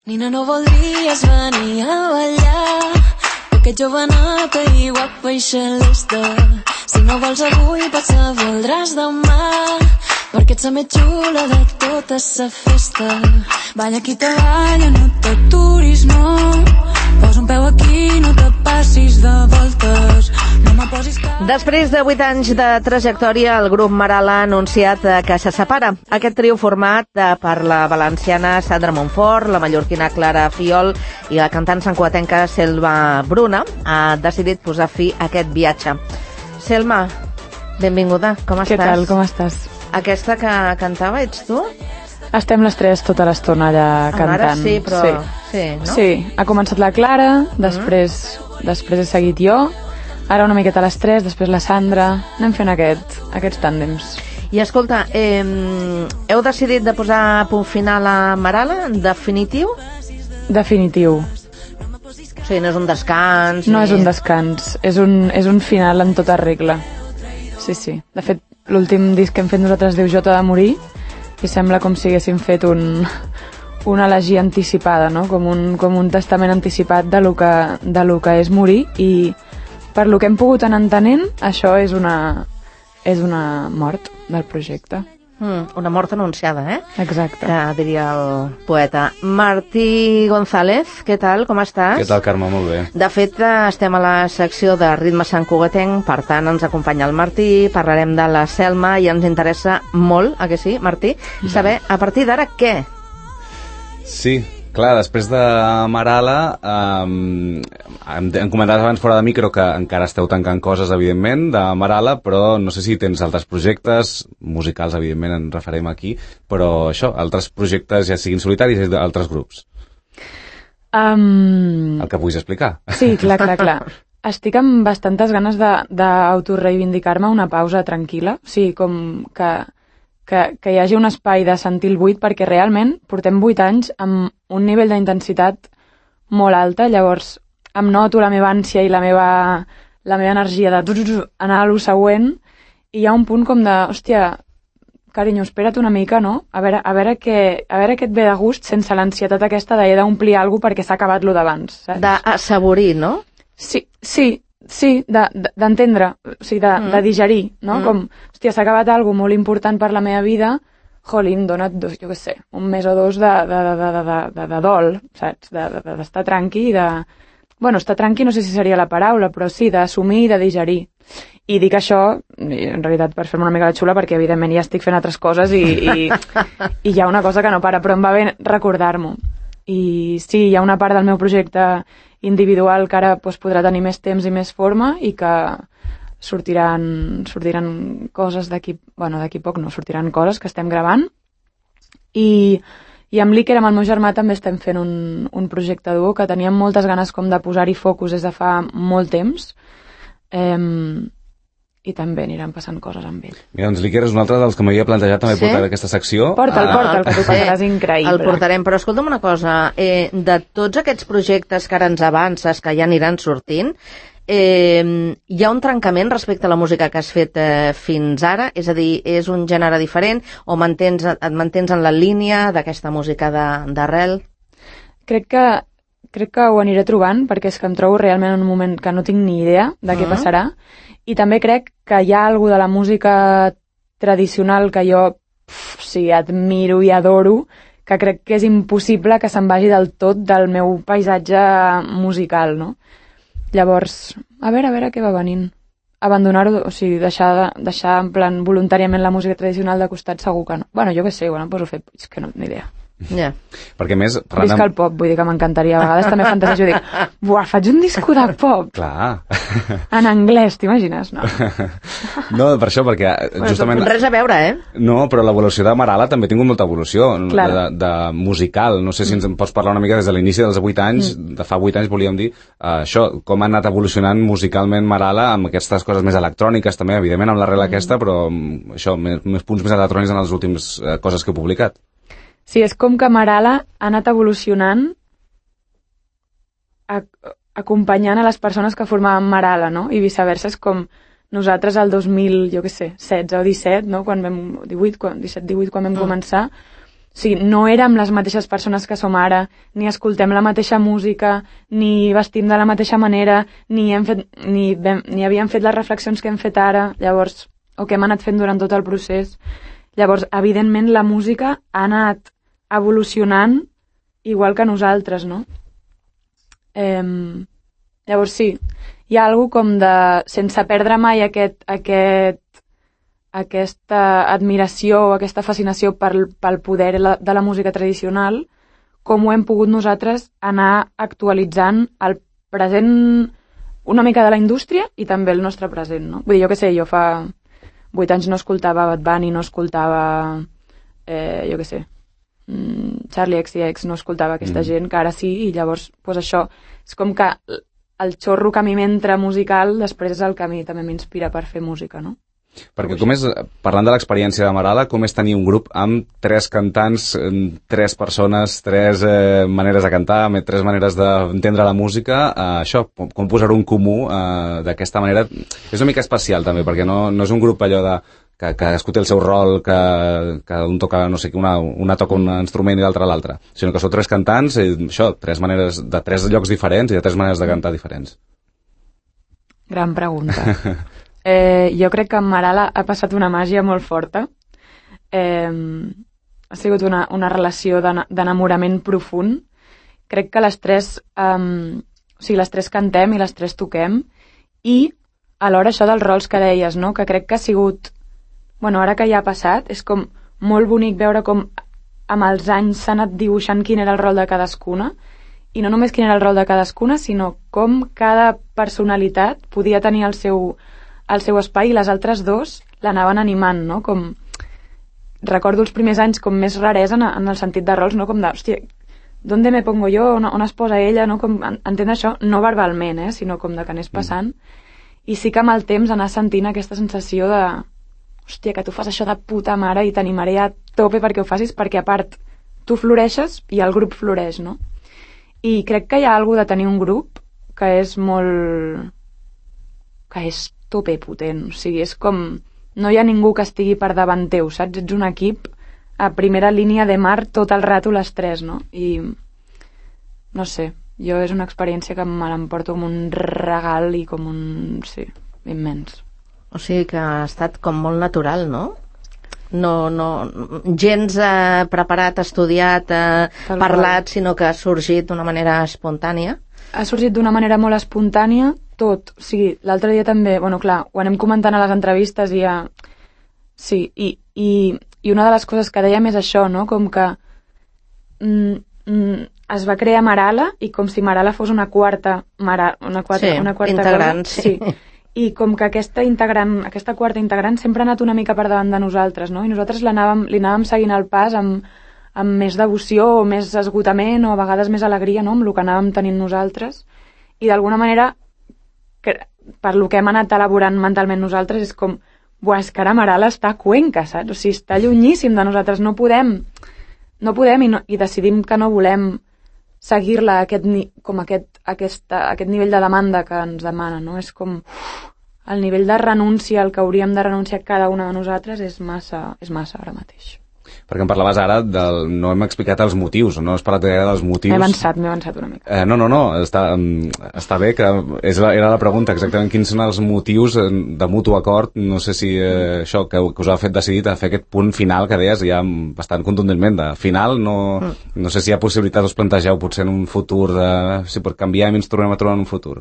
Nina, no voldries venir a ballar? Aquest jovenot i guapa i xalesta. Si no vols avui, potser voldràs demà, perquè ets la més xula de tota sa festa. Balla qui te balla, no t'aturis, no. Posa un peu aquí, no te passis de voltes. No me posis cap... Després de 8 anys de trajectòria, el grup Marala ha anunciat que se separa. Aquest trio format per la valenciana Sandra Montfort, la mallorquina Clara Fiol i la cantant santcugatenca Selma Bruna ha decidit posar fi a aquest viatge. Selma, benvinguda, com estàs? Què tal, com estàs? Aquesta que cantava, ets tu? Estem les tres tota l'estona allà cantant. Ara sí, però... Sí, no? Sí, ha començat la Clara, després he seguit jo, ara una miqueta les tres, després la Sandra. Anem fent aquests tàndems. I escolta, heu decidit de posar punt final a Marala, definitiu? Definitiu. O sigui, no és un descans... No és un descans, és un final en tota regla. Sí. De fet, l'últim disc que hem fet nosaltres diu Jo t'he de morir, i sembla com si haguéssim fet una elegia anticipada, no? Com un testament anticipat de lo que és morir, i per lo que hem pogut anar entenent, això és una mort del projecte. Una mort anunciada, eh? Exacte. Que diria el poeta. Martí González, què tal, com estàs? Què tal, Carme? Molt bé. De fet, estem a la secció de ritme santcugatenc, per tant, ens acompanya el Martí, parlarem de la Selma i ens interessa molt, que sí, Martí, saber, a partir d'ara, què? Sí, clar, després de Marala, hem comentat abans fora de micro que encara esteu tancant coses, evidentment, de Marala, però no sé si tens altres projectes, musicals, evidentment, en referim aquí, però això, altres projectes, ja siguin solitaris i d'altres grups. El que puguis explicar. Sí, clar. Estic amb bastantes ganes d'autoreivindicar-me una pausa tranquil·la, o sigui, com que hi hagi un espai de sentir el buit, perquè realment portem 8 anys amb un nivell d'intensitat molt alta, llavors em noto la meva ànsia i la meva energia d'anar a lo següent, i hi ha un punt com de, hòstia, carinyo, espera't una mica, no? A veure què et ve de gust sense l'ansietat aquesta d'omplir alguna cosa perquè s'ha acabat lo d'abans, saps? D'assaborir, no? Sí, d'entendre, o sigui, de digerir, no? Com, hòstia, s'ha acabat alguna molt important per la meva vida, jolín, dona't, jo què sé, un mes o dos de dol, saps? D'estar tranqui, bueno, estar tranqui no sé si seria la paraula, però sí, d'assumir i de digerir. I dic això, en realitat, per fer-me una mica la xula, perquè evidentment ja estic fent altres coses i hi ha una cosa que no para, però em va bé recordar-m'ho. I sí, hi ha una part del meu projecte individual que ara podrà tenir més temps i més forma i que sortiran coses d'aquí poc no, sortiran coses que estem gravant, i amb l'Iker, amb el meu germà, també estem fent un projecte duo que teníem moltes ganes com de posar-hi focus des de fa molt temps, i també aniran passant coses amb ell. Mira, doncs l'Iker és un altre dels que m'havia plantejat també portar aquesta secció. Porta'l, que tu passaràs increïble. El portarem, però escolta'm una cosa, de tots aquests projectes que ara ens avances, que ja aniran sortint, hi ha un trencament respecte a la música que has fet fins ara? És a dir, és un gènere diferent o et mantens en la línia d'aquesta música d'arrel? Crec que ho aniré trobant, perquè és que em trobo realment en un moment que no tinc ni idea de què passarà, i també crec que hi ha alguna de la música tradicional que jo admiro i adoro, que crec que és impossible que se'n vagi del tot del meu paisatge musical, no? Llavors, a veure què va venint. Abandonar-ho, o sigui, deixar en plan voluntàriament la música tradicional de costat, segur que no. Bueno, jo què sé, em poso a fer... És que no, ni idea. Ja. Perquè més... Visca el pop, vull dir que m'encantaria. A vegades també fantasejo i dic, buah, faig un disco de pop. Clar. En anglès, t'imagines? No. No, per això, perquè justament... Res a veure, No, però l'evolució de Marala també ha tingut molta evolució de musical. No sé si ens en pots parlar una mica des de l'inici dels 8 anys, de fa 8 anys volíem dir, això, com ha anat evolucionant musicalment Marala amb aquestes coses més electròniques també, evidentment amb l'arrel aquesta, però això, més punts més electrònics en les últimes coses que he publicat. Sí, és com que Marala ha anat evolucionant acompanyant a les persones que formaven Marala, no? I viceversa, és com nosaltres al 2000, jo què sé, 16 o 17, no? Quan vam, 17-18, quan vam començar, sigui, no érem les mateixes persones que som ara, ni escoltem la mateixa música, ni vestim de la mateixa manera, ni havíem fet les reflexions que hem fet ara, llavors, o que hem anat fent durant tot el procés. Llavors, evidentment, la música ha anat evolucionant igual que nosaltres, no? Llavors, sí, hi ha alguna com de, sense perdre mai aquesta admiració o aquesta fascinació pel poder de la música tradicional, com ho hem pogut nosaltres anar actualitzant el present, una mica de la indústria i també el nostre present, no? Vull dir, jo què sé, jo fa 8 anys no escoltava Bad Bunny, no escoltava, jo què sé, Charlie XCX, no escoltava aquesta gent, que ara sí, i llavors, doncs això, és com que el xorro que a mi m'entra musical, després és el que a mi també m'inspira per fer música, no? Perquè com és, parlant de l'experiència de Marala, com és tenir un grup amb 3 cantants, 3 persones, 3 maneres de cantar, 3 maneres d'entendre la música, això, com posar-ho en comú d'aquesta manera, és una mica especial també, perquè no és un grup allò de que cadascú té el seu rol, que un toca, no sé, una toca un instrument i l'altra l'altre, sinó que sou 3 cantants, això, 3 maneres, de 3 llocs diferents i de 3 maneres de cantar diferents. Gran pregunta. Jo crec que amb Marala ha passat una màgia molt forta. Ha sigut una relació d'enamorament profund. Crec que les 3 cantem i les 3 toquem, i alhora això dels rols que deies, no? Que crec que ha sigut, bueno, ara que ja ha passat, és com molt bonic veure com amb els anys s'ha anat dibuixant quin era el rol de cadascuna, i no només quin era el rol de cadascuna, sinó com cada personalitat podia tenir el seu espai, i les altres 2 l'anaven animant, no? Com recordo els primers anys com més raresa en el sentit de rols, no? Com de, hòstia, ¿dónde me pongo yo? On es posa ella? No? Com entendre això, no verbalment, sinó com de que anés passant. I sí que amb el temps anar sentint aquesta sensació de, hòstia, que tu fas això de puta mare i t'animaré a tope perquè ho facis, perquè a part tu floreixes i el grup floreix, no? I crec que hi ha alguna de tenir un grup que és molt... que és tope potent, o sigui, és com no hi ha ningú que estigui per davant teu, saps? Ets un equip a primera línia de mar tot el rato les 3, no? I no sé, jo és una experiència que me l'emporto com un regal i com un... sí, immens. O sigui que ha estat com molt natural, no? No gens preparat, estudiat, parlat, sinó que ha sorgit d'una manera espontània. Ha sorgit d'una manera molt espontània, tot. O sigui, l'altre dia també, bueno, clar, ho anem comentant a les entrevistes i ja... Sí, i una de les coses que dèiem és això, no? Com que es va crear Marala i com si Marala fos una quarta integrant, sí. I com que aquesta quarta integrant sempre ha anat una mica per davant de nosaltres, no? I nosaltres li anàvem seguint el pas amb més devoció o més esgotament o a vegades més alegria, no? Amb el que anàvem tenint nosaltres. I d'alguna manera, per lo que hem anat elaborant mentalment nosaltres, és com, buah, és que ara Marala està a Cuenca, saps? O sigui, està llunyíssim de nosaltres, no podem i decidim que no volem seguir-la a aquest nivell de demanda que ens demana, no? És com el nivell de renúncia al que hauríem de renunciar cada una de nosaltres és massa ara mateix. Perquè em parlaves ara no hem explicat els motius, no has parlat dels motius. M'he avançat una mica. No, està bé, que era la pregunta, exactament quins són els motius de mutu acord, no sé si això que us ha fet decidir a fer aquest punt final que deies ja bastant contundentment, de final, no sé si hi ha possibilitat, us plantegeu potser en un futur, si per canviar ens tornem a trobar en un futur.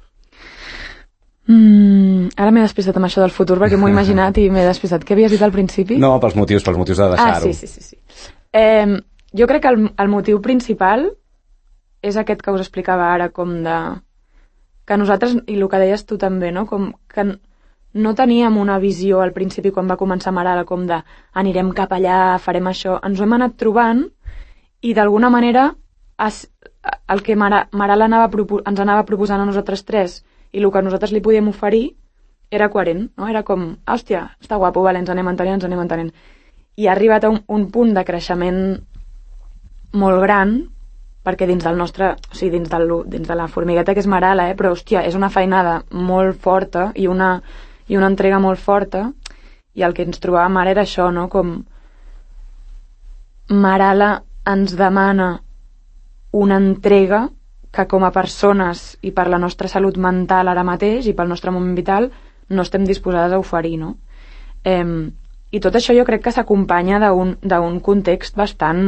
Ara m'he despistat amb això del futur perquè m'ho he imaginat i m'he despistat. Què havies dit al principi? No, pels motius de deixar-ho. Sí. Jo crec que el motiu principal és aquest que us explicava ara, com de... que nosaltres, i el que deies tu també, no? Com que no teníem una visió al principi quan va començar Marala, com de anirem cap allà, farem això. Ens ho hem anat trobant i d'alguna manera el que Marala ens anava proposant a nosaltres 3 i el que nosaltres li podíem oferir era coherent, no? Era com, hòstia, està guapo, vale, ens anem entenent. I ha arribat a un punt de creixement molt gran, perquè dins del nostre, o sigui, dins de la formigueta que és Marala, però, hòstia, és una feinada molt forta i una entrega molt forta, i el que ens trobàvem ara era això, no? Com Marala ens demana una entrega que com a persones i per la nostra salut mental ara mateix i pel nostre moment vital no estem disposades a oferir, no? I tot això jo crec que s'acompanya d'un context bastant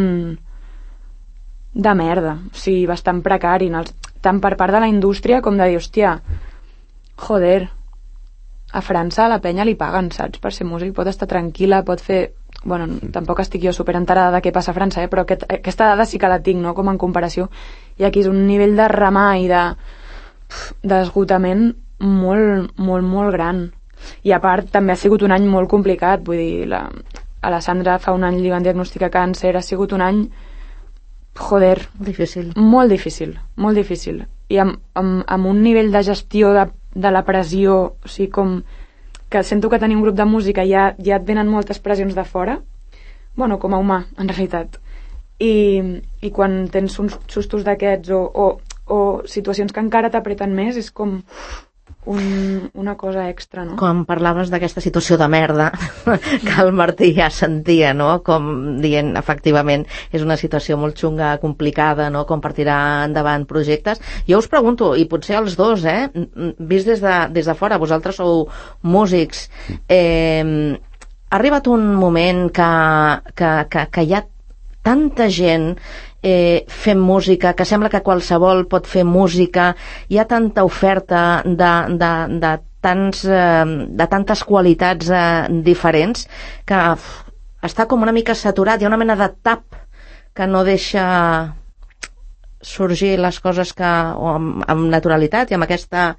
de merda, o sigui, bastant precari, tant per part de la indústria com de dir, hòstia, joder, a França a la penya li paguen, saps? Per ser músic pot estar tranquil·la, pot fer... Bueno, tampoc estic jo superenterada de què passa a França, però aquesta dada sí que la tinc, no?, com en comparació. I aquí és un nivell de remar i d'esgotament molt, molt, molt gran. I a part també ha sigut un any molt complicat, vull dir, a la Sandra fa un any li van diagnosticar càncer, ha sigut un any, joder, difícil. Molt difícil, molt difícil. I amb un nivell de gestió de la pressió, o sigui, com que sento que tenir un grup de música ja et venen moltes pressions de fora, bueno, com a humà, en realitat. I quan tens uns sustos d'aquests o situacions que encara t'apreten més, és com una cosa extra, no? Quan parlaves d'aquesta situació de merda que el Martí ja sentia, no?, com dient, efectivament, és una situació molt xunga, complicada, no?, com per tirar endavant projectes. Jo us pregunto, i potser els dos, vist des de fora, vosaltres sou músics, ha arribat un moment que hi ha tanta gent fent música, que sembla que qualsevol pot fer música, hi ha tanta oferta de tantes qualitats diferents que està com una mica saturat, hi ha una mena de tap que no deixa sorgir les coses amb naturalitat i amb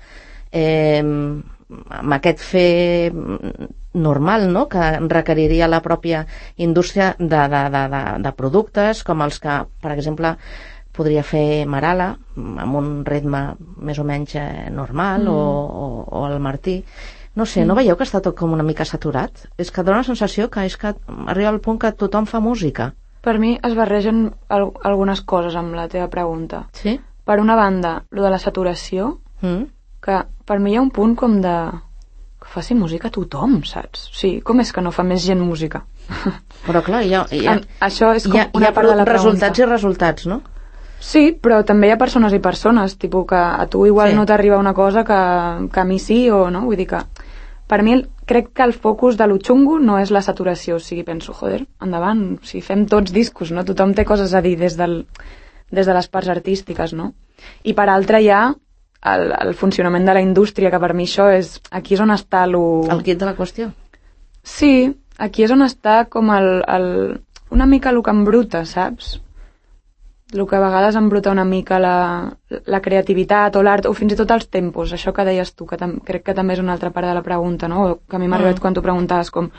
aquest fer normal, no?, que requeriria la pròpia indústria de productes com els que, per exemple, podria fer Marala amb un ritme més o menys normal o el Martí. No sé, no veieu que està tot com una mica saturat? És que dona la sensació que arriba al punt que tothom fa música. Per mi es barregen algunes coses amb la teva pregunta. Sí? Per una banda, lo de la saturació, que per mi hi ha un punt com de que faci música tothom, saps? O sigui, com és que no fa més gent música? Però clar, això és com una part de la pregunta. Resultats i resultats, no? Sí, però també hi ha persones i persones, tipus que a tu igual no t'arriba una cosa que a mi sí, o no? Vull dir que per mi crec que el focus de lo xungo no és la saturació, o sigui, penso, joder, endavant, o sigui, fem tots discos, no? Tothom té coses a dir des de les parts artístiques, no? I per altra hi ha el funcionament de la indústria, que per mi això aquí és on està el quid de la qüestió. Sí, aquí és on està com una mica el que embruta, saps? El que a vegades embruta una mica la creativitat o l'art, o fins i tot els tempos, això que deies tu, que crec que també és una altra part de la pregunta, no? Que a mi m'ha arribat quan tu preguntaves com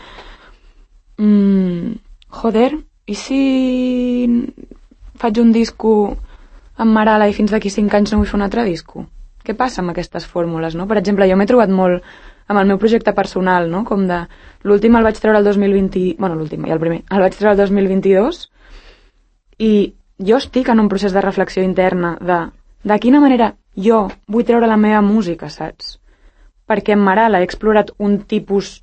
joder, i si faig un disco amb Marala i fins d'aquí 5 anys no vull fer un altre disco? Què passa amb aquestes fórmules, no? Per exemple, jo m'he trobat molt amb el meu projecte personal, no? Com l'últim el vaig treure el 2020... Bueno, l'últim i el primer. El vaig treure el 2022 i jo estic en un procés de reflexió interna de quina manera jo vull treure la meva música, saps? Perquè amb Marala he explorat un tipus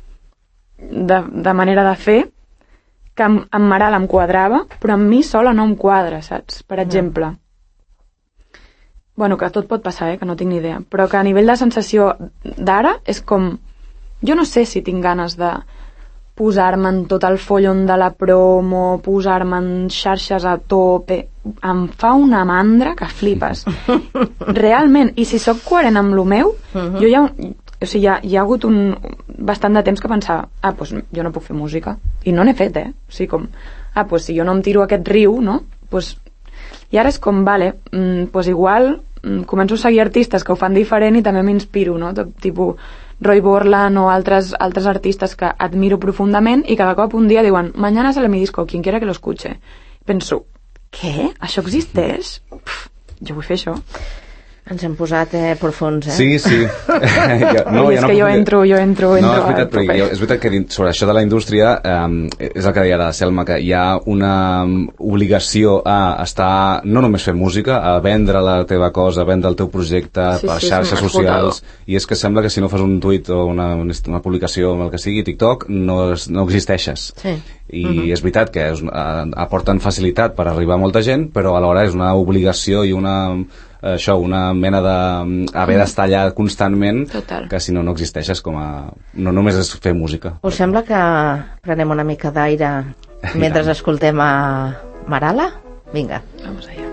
de manera de fer que amb Marala em quadrava, però amb mi sola no em quadra, saps? Per exemple... Bueno, que tot pot passar, que no tinc ni idea. Però que a nivell de sensació d'ara és com... Jo no sé si tinc ganes de posar-me en tot el follon de la promo, posar-me en xarxes a tope... Em fa una mandra que flipes. Realment. I si sóc coherent amb lo meu, jo ja... O sigui, hi ha hagut bastant de temps que pensava doncs jo no puc fer música. I no n'he fet, O sigui, com... doncs si jo no em tiro aquest riu, no? Doncs... I ara és com, vale, doncs igual començo a seguir artistes que ho fan diferent i també m'inspiro, no? Tipus Roy Borland o altres artistes que admiro profundament i cada cop un dia diuen, mañana sale mi disco, quien quiera que lo escuche. Penso, què? Això existeix? Jo vull fer això. Ens hem posat profuns, Sí. No, és que jo entro. No, és veritat que sobre això de la indústria és el que deia la Selma, que hi ha una obligació a estar, no només fent música, a vendre la teva cosa, a vendre el teu projecte per xarxes socials, i és que sembla que si no fas un tuit o una publicació amb el que sigui, TikTok, no existeixes. I és veritat que aporten facilitat per arribar a molta gent, però alhora és una obligació i una mena d'haver d'estar allà constantment. Total. Que si no existeixes no només és fer música. Us sembla que prenem una mica d'aire mentre escoltem a Marala? Vinga. Vamos allá.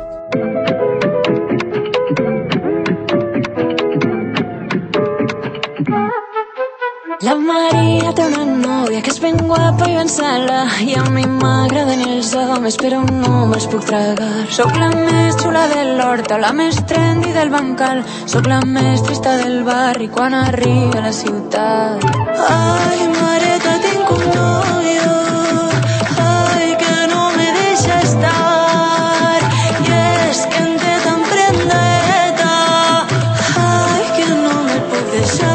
La Maria té una nòvia que és ben guapa i ben sala, i a mi m'agraden els homes però no me'ls puc tragar. Soc la més xula de l'horta, la més trendy del bancal, soc la més trista del barri quan arriba a la ciutat. Ai, mareta, tinc un novio, ai, que no me deixa estar, i és que em té tan prendeta, ai, que no me puc deixar.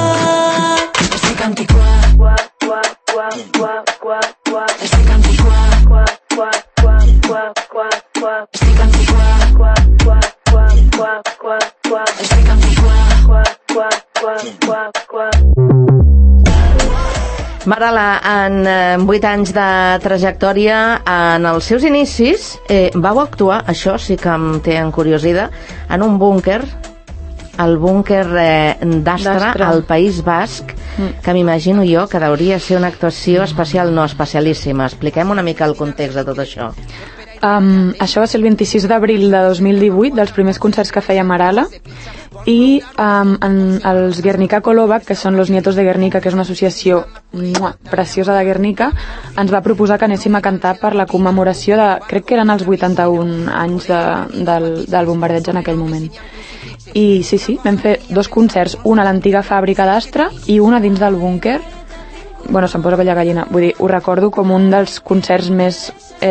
Marala, en 8 anys de trajectòria, en els seus inicis vau actuar, això sí que em té encuriosida, en un búnquer, el búnquer d'Astra, al País Basc, que m'imagino jo que hauria de ser una actuació especial, no especialíssima. Expliquem una mica el context de tot això. Això va ser el 26 d'abril de 2018, dels primers concerts que feia Marala, i els Guernica Kolovac, que són los nietos de Guernica, que és una associació preciosa de Guernica, ens va proposar que anéssim a cantar per la commemoració de, crec que eren els 81 anys del bombardeig en aquell moment. I sí, vam fer 2 concerts, una a l'antiga fàbrica d'Astra i una dins del búnquer. Bueno, se'm posa pell de gallina. Vull dir, ho recordo com un dels concerts més,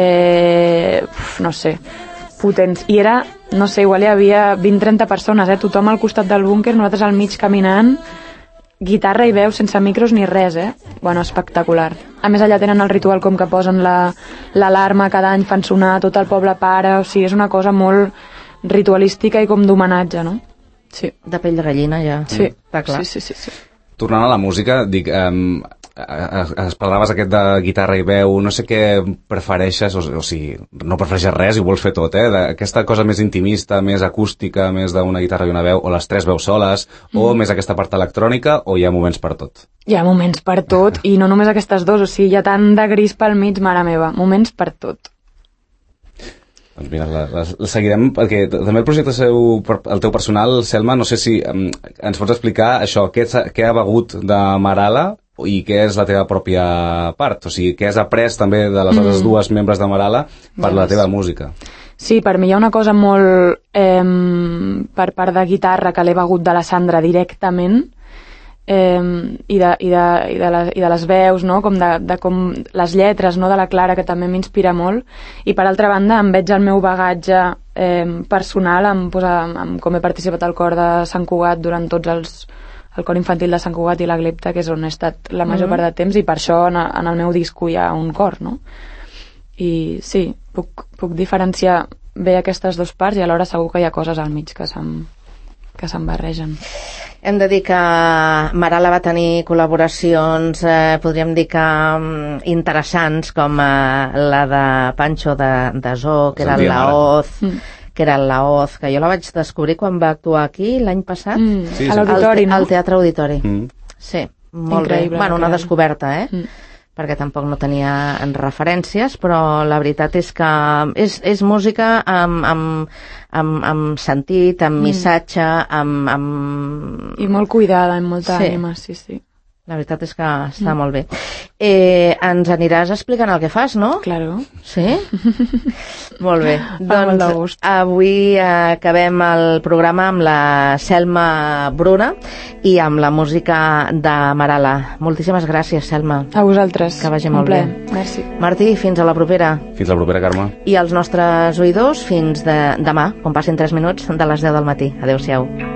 no sé, potents. I era, no sé, igual hi havia 20-30 persones, tothom al costat del búnquer, nosaltres al mig caminant, guitarra i veu sense micros ni res, Bueno, espectacular. A més, allà tenen el ritual com que posen l'alarma cada any, fan sonar, tot el poble para, o sigui, és una cosa molt ritualística i com d'homenatge, no? Sí. De pell de gallina, ja. Sí. Està clar. Sí. Tornant a la música, dic, es parlaves aquest de guitarra i veu, no sé què prefereixes, o sigui, no prefereixes res i ho vols fer tot, aquesta cosa més intimista, més acústica, més d'una guitarra i una veu, o les 3 veus soles, o més aquesta part electrònica, o hi ha moments per tot? Hi ha moments per tot, i no només aquestes 2, o sigui, hi ha tant de gris pel mig, mare meva, moments per tot. Doncs mira, la seguirem, perquè també el projecte el teu personal, Selma, no sé si ens pots explicar això, què ha begut de Marala i què és la teva pròpia part, o sigui, què has après també de les altres 2 membres de Marala per la teva música. Sí, per mi hi ha una cosa molt per part de guitarra que l'he begut de la Sandra directament, i de les veus, no? Com de com les lletres, no? De la Clara, que també m'inspira molt, i per altra banda em veig el meu bagatge personal com he participat al cor de Sant Cugat durant tots el cor infantil de Sant Cugat i la Glepta, que és on he estat la major part de temps, i per això en el meu disco hi ha un cor, no? I sí, puc diferenciar bé aquestes 2 parts, i alhora segur que hi ha coses al mig que se'n barregen. Hem de dir que Marala va tenir col·laboracions, podríem dir que interessants, com la de Pancho de Zoo, que era el Laoz, que jo la vaig descobrir quan va actuar aquí l'any passat, a l'Auditori, no? Al Teatre Auditori. Sí, molt increïble, bé. Bueno, una descoberta, perquè tampoc no tenia referències, però la veritat és que és música amb sentit, amb missatge, amb... I molt cuidada, amb molta ànima, sí. La veritat és que està molt bé. Ens aniràs explicant el que fas, no? Claro. Sí? Molt bé. Molt de gust. Avui acabem el programa amb la Selma Bruna i amb la música de Marala. Moltíssimes gràcies, Selma. A vosaltres. Que vagi molt bé. Merci. Martí, fins a la propera. Fins la propera, Carme. I als nostres oïdors, fins demà, quan passin 3 minuts de les 10 del matí. Adéu-siau.